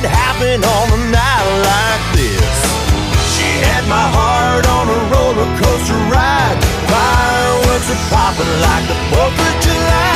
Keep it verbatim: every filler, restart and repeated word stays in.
it happen on a night like this. She had my heart on a roller coaster ride. Fireworks are popping like the fourth of July.